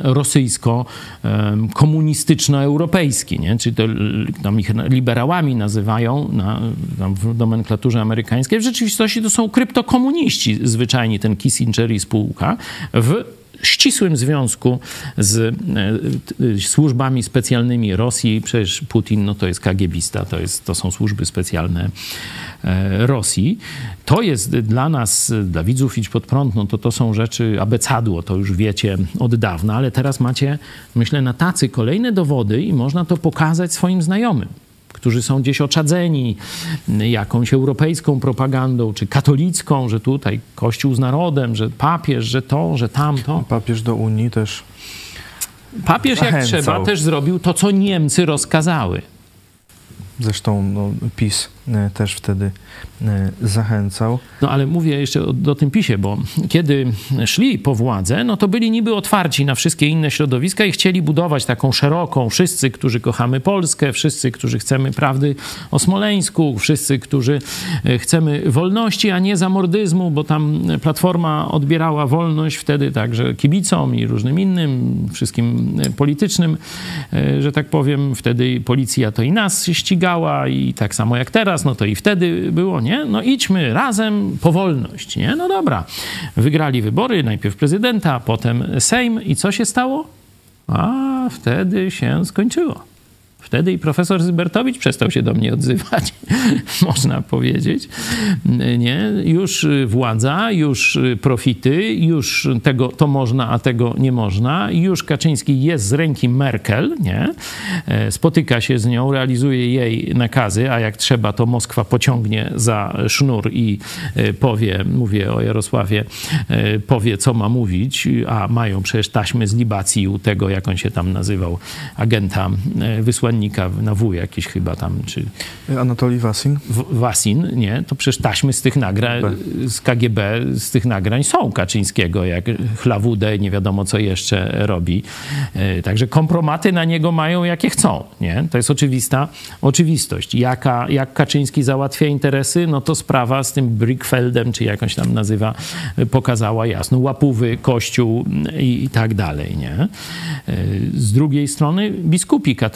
rosyjsko-komunistyczno-europejski, nie? Czyli to tam ich liberałami nazywają na, tam w nomenklaturze amerykańskiej. W rzeczywistości to są kryptokomuniści zwyczajni, ten Kissinger i spółka, w ścisłym związku z e, służbami specjalnymi Rosji. Przecież Putin no to jest kagiebista, to, jest, to są służby specjalne e, Rosji. To jest dla nas, dla widzów Idź Pod Prąd, no to to są rzeczy abecadło, to już wiecie od dawna, ale teraz macie, myślę, na tacy kolejne dowody i można to pokazać swoim znajomym, którzy są gdzieś oczadzeni jakąś europejską propagandą, czy katolicką, że tutaj Kościół z narodem, że papież, że to, że tamto. Papież do Unii też Papież zachęcał. Jak trzeba też zrobił to, co Niemcy rozkazały. Zresztą no, PiS też wtedy zachęcał. No ale mówię jeszcze o, o tym PiSie, bo kiedy szli po władzę, no to byli niby otwarci na wszystkie inne środowiska i chcieli budować taką szeroką, wszyscy, którzy kochamy Polskę, wszyscy, którzy chcemy prawdy o Smoleńsku, wszyscy, którzy chcemy wolności, a nie zamordyzmu, bo tam Platforma odbierała wolność wtedy także kibicom i różnym innym, wszystkim politycznym, że tak powiem. Wtedy policja to i nas ścigała i tak samo jak teraz, no to i wtedy było, nie? No idźmy razem po wolność, nie? No dobra. Wygrali wybory, najpierw prezydenta, potem Sejm i co się stało? A wtedy się skończyło. Wtedy i profesor Zybertowicz przestał się do mnie odzywać, można powiedzieć. Nie? Już władza, już profity, już tego to można, a tego nie można. Już Kaczyński jest z ręki Merkel, nie? Spotyka się z nią, realizuje jej nakazy, a jak trzeba, to Moskwa pociągnie za sznur i powie, mówię o Jarosławie, powie, co ma mówić, a mają przecież taśmy z libacji u tego, jak on się tam nazywał, agenta wysłannika na W jakiś chyba tam, czy... Anatolij Wasin? Wasin, nie? To przecież taśmy z tych nagrań, z K G B, z tych nagrań są Kaczyńskiego, jak chlawudę, nie wiadomo co jeszcze robi. Także kompromaty na niego mają jakie chcą, nie? To jest oczywista oczywistość. Jaka, jak Kaczyński załatwia interesy, no to sprawa z tym Brickfeldem, czy jakąś tam nazywa, pokazała jasno. Łapówy, Kościół i, i tak dalej, nie? Z drugiej strony biskupi katolicy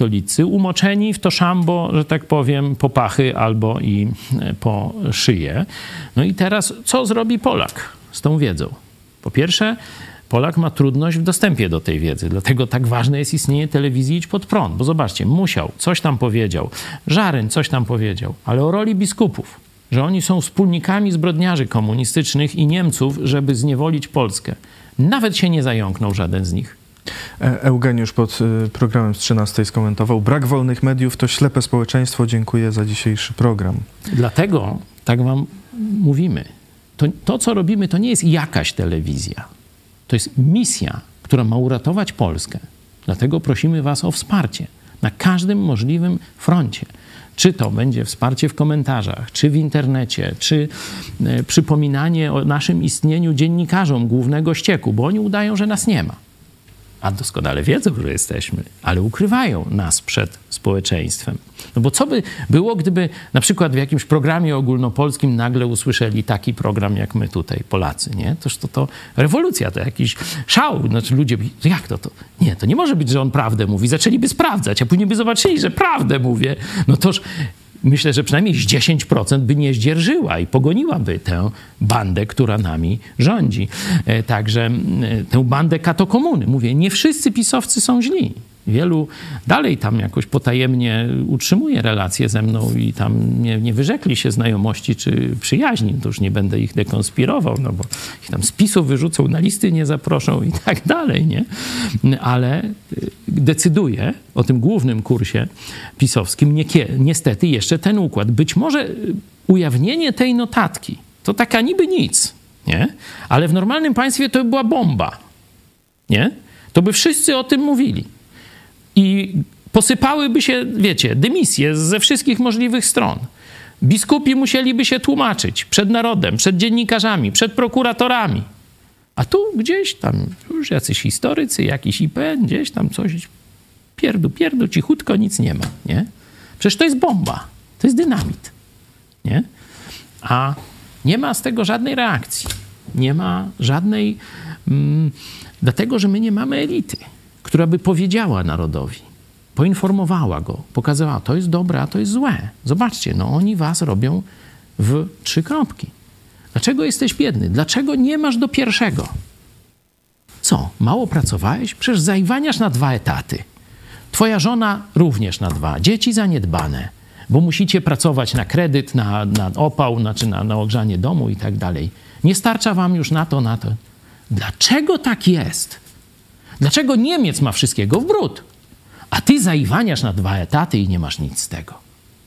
umoczeni w to szambo, że tak powiem, po pachy albo i po szyję. No i teraz co zrobi Polak z tą wiedzą? Po pierwsze, Polak ma trudność w dostępie do tej wiedzy, dlatego tak ważne jest istnienie telewizji Idź Pod Prąd, bo zobaczcie, Musiał coś tam powiedział, Żaryn coś tam powiedział, ale o roli biskupów, że oni są wspólnikami zbrodniarzy komunistycznych i Niemców, żeby zniewolić Polskę. Nawet się nie zająknął żaden z nich. Eugeniusz pod programem z trzynastej skomentował: brak wolnych mediów to ślepe społeczeństwo. Dziękuję za dzisiejszy program. Dlatego tak wam mówimy. To, to, co robimy, to nie jest jakaś telewizja. To jest misja, która ma uratować Polskę. Dlatego prosimy was o wsparcie na każdym możliwym froncie. Czy to będzie wsparcie w komentarzach, czy w internecie, czy e, przypominanie o naszym istnieniu dziennikarzom Głównego Ścieku, bo oni udają, że nas nie ma. A doskonale wiedzą, że jesteśmy, ale ukrywają nas przed społeczeństwem. No bo co by było, gdyby na przykład w jakimś programie ogólnopolskim nagle usłyszeli taki program jak my tutaj, Polacy, nie? Toż to, to rewolucja, to jakiś szał. Znaczy ludzie by, jak to, to? Nie, to nie może być, że on prawdę mówi. Zaczęliby sprawdzać, a później by zobaczyli, że prawdę mówię. No toż myślę, że przynajmniej z dziesięć procent by nie zdzierżyła i pogoniłaby tę bandę, która nami rządzi. Także tę bandę katokomuny. Mówię, nie wszyscy pisowcy są źli. Wielu dalej tam jakoś potajemnie utrzymuje relacje ze mną i tam nie, nie wyrzekli się znajomości czy przyjaźni. To już nie będę ich dekonspirował, no bo ich tam z PiS-u wyrzucą, na listy nie zaproszą i tak dalej, nie? Ale decyduje o tym głównym kursie pisowskim nie, niestety jeszcze ten układ. Być może ujawnienie tej notatki to taka niby nic, nie? Ale w normalnym państwie to by była bomba, nie? To by wszyscy o tym mówili. I posypałyby się, wiecie, dymisje ze wszystkich możliwych stron. Biskupi musieliby się tłumaczyć przed narodem, przed dziennikarzami, przed prokuratorami. A tu gdzieś tam już jacyś historycy, jakiś I P N, gdzieś tam coś pierdu, pierdu, cichutko, nic nie ma, nie? Przecież to jest bomba, to jest dynamit, nie? A nie ma z tego żadnej reakcji. Nie ma żadnej... Mm, dlatego, że my nie mamy elity, która by powiedziała narodowi, poinformowała go, pokazała, to jest dobre, a to jest złe. Zobaczcie, no oni was robią w trzy kropki. Dlaczego jesteś biedny? Dlaczego nie masz do pierwszego? Co, mało pracowałeś? Przecież zaiwaniasz na dwa etaty. Twoja żona również na dwa. Dzieci zaniedbane, bo musicie pracować na kredyt, na, na opał, znaczy na, na ogrzanie domu i tak dalej. Nie starcza wam już na to, na to. Dlaczego tak jest? Dlaczego Niemiec ma wszystkiego w bród, a ty zaiwaniasz na dwa etaty i nie masz nic z tego?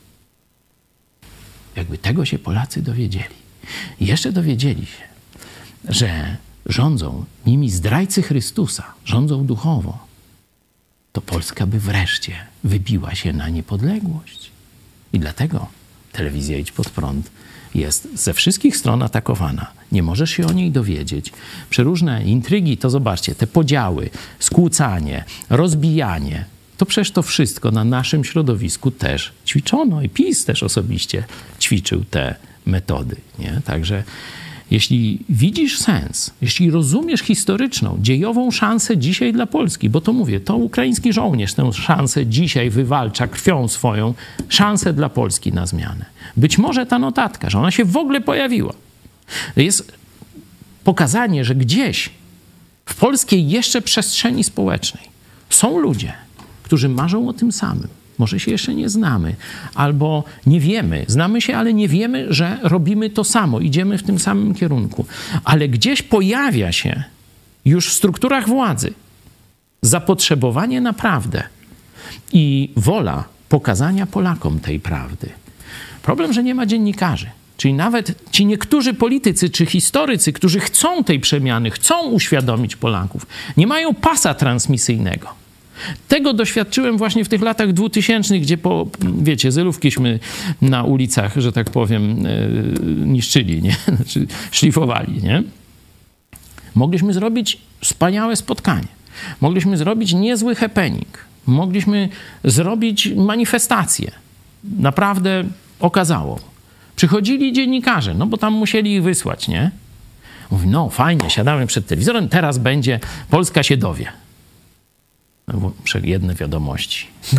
Jakby tego się Polacy dowiedzieli. I jeszcze dowiedzieli się, że rządzą nimi zdrajcy Chrystusa, rządzą duchowo, to Polska by wreszcie wybiła się na niepodległość. I dlatego telewizja Idź Pod Prąd jest ze wszystkich stron atakowana. Nie możesz się o niej dowiedzieć. Przeróżne intrygi, to zobaczcie, te podziały, skłócanie, rozbijanie, to przecież to wszystko na naszym środowisku też ćwiczono i PiS też osobiście ćwiczył te metody, nie? Także jeśli widzisz sens, jeśli rozumiesz historyczną, dziejową szansę dzisiaj dla Polski, bo to mówię, to ukraiński żołnierz tę szansę dzisiaj wywalcza krwią swoją, szansę dla Polski na zmianę. Być może ta notatka, że ona się w ogóle pojawiła, jest pokazanie, że gdzieś w polskiej jeszcze przestrzeni społecznej są ludzie, którzy marzą o tym samym. Może się jeszcze nie znamy, albo nie wiemy. Znamy się, ale nie wiemy, że robimy to samo, idziemy w tym samym kierunku. Ale gdzieś pojawia się już w strukturach władzy zapotrzebowanie na prawdę i wola pokazania Polakom tej prawdy. Problem, że nie ma dziennikarzy. Czyli nawet ci niektórzy politycy czy historycy, którzy chcą tej przemiany, chcą uświadomić Polaków, nie mają pasa transmisyjnego. Tego doświadczyłem właśnie w tych latach dwutysięcznych, gdzie po, wiecie, zerówkiśmy na ulicach, że tak powiem, niszczyli, nie? Znaczy szlifowali, nie? Mogliśmy zrobić wspaniałe spotkanie. Mogliśmy zrobić niezły happening. Mogliśmy zrobić manifestację. Naprawdę okazałą. Przychodzili dziennikarze, no bo tam musieli ich wysłać, nie? Mówi, no fajnie, siadamy przed telewizorem, teraz będzie, Polska się dowie. Jedne wiadomości. Nul.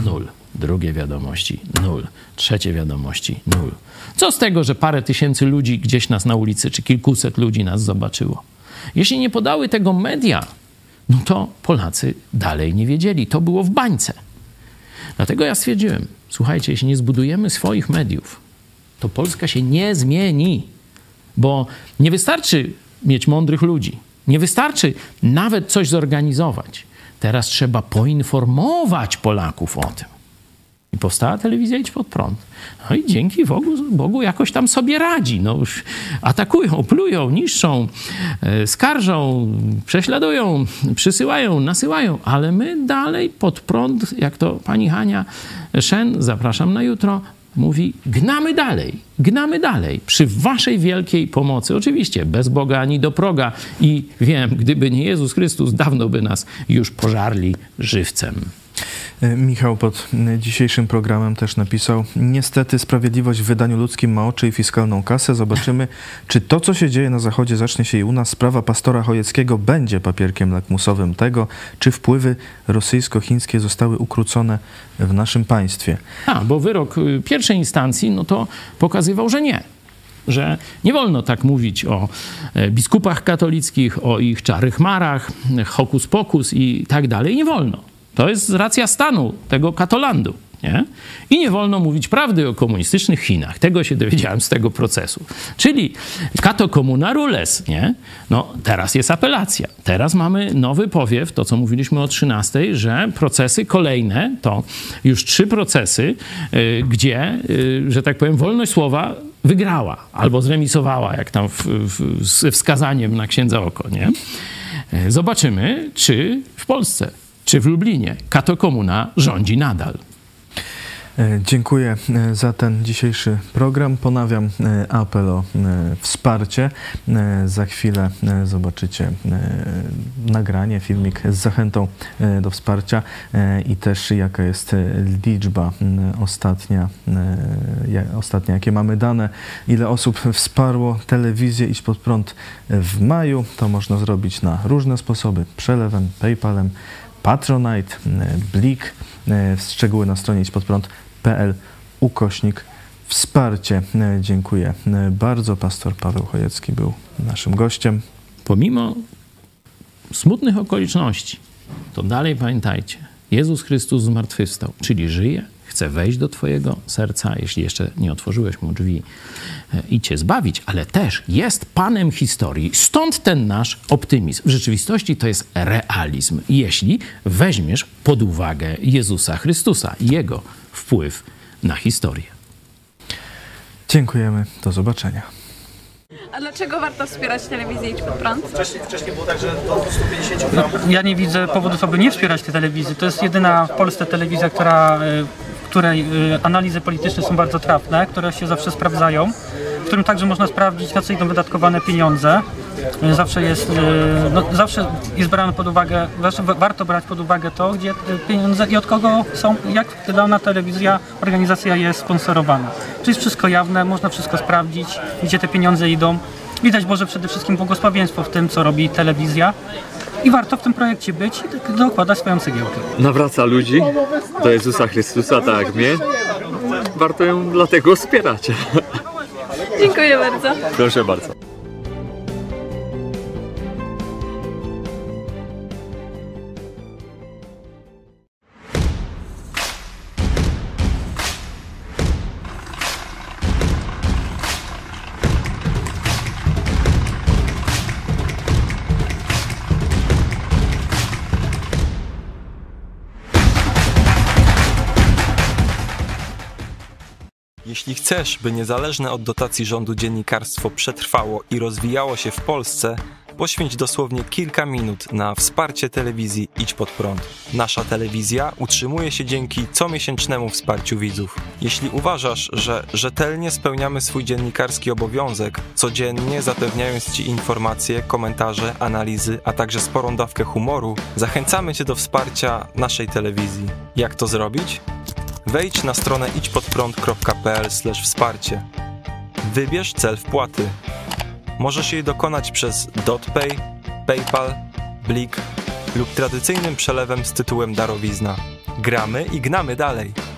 Drugie wiadomości nul. Trzecie wiadomości nul. Co z tego, że parę tysięcy ludzi gdzieś nas na ulicy, czy kilkuset ludzi nas zobaczyło? Jeśli nie podały tego media, no to Polacy dalej nie wiedzieli. To było w bańce. Dlatego ja stwierdziłem, słuchajcie, jeśli nie zbudujemy swoich mediów, to Polska się nie zmieni. Bo nie wystarczy mieć mądrych ludzi. Nie wystarczy nawet coś zorganizować. Teraz trzeba poinformować Polaków o tym. I powstała telewizja Idź Pod Prąd. No i dzięki Bogu, Bogu jakoś tam sobie radzi. No już atakują, plują, niszczą, e, skarżą, prześladują, przysyłają, nasyłają. Ale my dalej pod prąd, jak to pani Hania Szen, zapraszam na jutro, mówi, gnamy dalej, gnamy dalej przy waszej wielkiej pomocy. Oczywiście bez Boga ani do proga. I wiem, gdyby nie Jezus Chrystus, dawno by nas już pożarli żywcem. Michał pod dzisiejszym programem też napisał: niestety sprawiedliwość w wydaniu ludzkim ma oczy i fiskalną kasę. Zobaczymy, czy to, co się dzieje na Zachodzie, zacznie się i u nas. Sprawa pastora Chojeckiego będzie papierkiem lakmusowym tego, czy wpływy rosyjsko-chińskie zostały ukrócone w naszym państwie. A, bo wyrok pierwszej instancji, no to pokazywał, że nie. Że nie wolno tak mówić o biskupach katolickich, o ich czarych marach, hokus pokus i tak dalej. Nie wolno. To jest racja stanu tego katolandu, nie? I nie wolno mówić prawdy o komunistycznych Chinach. Tego się dowiedziałem z tego procesu. Czyli kato comuna rules, nie? No teraz jest apelacja. Teraz mamy nowy powiew, to co mówiliśmy o trzynastej, że procesy kolejne, to już trzy procesy, y, gdzie, y, że tak powiem, wolność słowa wygrała albo zremisowała, jak tam w, w, z wskazaniem na księdza oko, nie? Y, zobaczymy, czy w Polsce, czy w Lublinie kato comuna rządzi nadal. Dziękuję za ten dzisiejszy program. Ponawiam apel o wsparcie. Za chwilę zobaczycie nagranie, filmik z zachętą do wsparcia i też jaka jest liczba ostatnia, ostatnia jakie mamy dane, ile osób wsparło telewizję Idź Pod Prąd w maju. To można zrobić na różne sposoby: przelewem, PayPalem, Patronite, Blik. Szczegóły na stronie idź pod prąd kropka p l ukośnik wsparcie. Dziękuję bardzo. Pastor Paweł Chojecki był naszym gościem. Pomimo smutnych okoliczności, to dalej pamiętajcie, Jezus Chrystus zmartwychwstał, czyli żyje, chce wejść do twojego serca, jeśli jeszcze nie otworzyłeś mu drzwi, i cię zbawić, ale też jest Panem historii. Stąd ten nasz optymizm. W rzeczywistości to jest realizm, jeśli weźmiesz pod uwagę Jezusa Chrystusa i Jego wpływ na historię. Dziękujemy. Do zobaczenia. A dlaczego warto wspierać telewizję Idź Pod Prąd? Wcześniej, wcześniej było tak, że do stu pięćdziesięciu gram. No, ja nie widzę powodów, aby nie wspierać tej telewizji. To jest jedyna w Polsce telewizja, która, w której analizy polityczne są bardzo trafne, które się zawsze sprawdzają, w którym także można sprawdzić, na co idą wydatkowane pieniądze. Zawsze jest, no, zawsze jest brane pod uwagę, zawsze warto brać pod uwagę to, gdzie pieniądze i od kogo są, jak dana telewizja, organizacja jest sponsorowana. Czyli jest wszystko jawne, można wszystko sprawdzić, gdzie te pieniądze idą. Widać Boże przede wszystkim błogosławieństwo w tym, co robi telewizja. I warto w tym projekcie być i dokładać swoją cegiełkę. Nawraca ludzi do Jezusa Chrystusa, tak jak mnie. Warto ją dlatego wspierać. Dziękuję bardzo. Proszę bardzo. Jeśli chcesz, by niezależne od dotacji rządu dziennikarstwo przetrwało i rozwijało się w Polsce, poświęć dosłownie kilka minut na wsparcie telewizji Idź Pod Prąd. Nasza telewizja utrzymuje się dzięki comiesięcznemu wsparciu widzów. Jeśli uważasz, że rzetelnie spełniamy swój dziennikarski obowiązek, codziennie zapewniając Ci informacje, komentarze, analizy, a także sporą dawkę humoru, zachęcamy Cię do wsparcia naszej telewizji. Jak to zrobić? Wejdź na stronę idź pod prąd kropka p l slash wsparcie. Wybierz cel wpłaty. Możesz jej dokonać przez DotPay, PayPal, Blik lub tradycyjnym przelewem z tytułem darowizna. Gramy i gnamy dalej!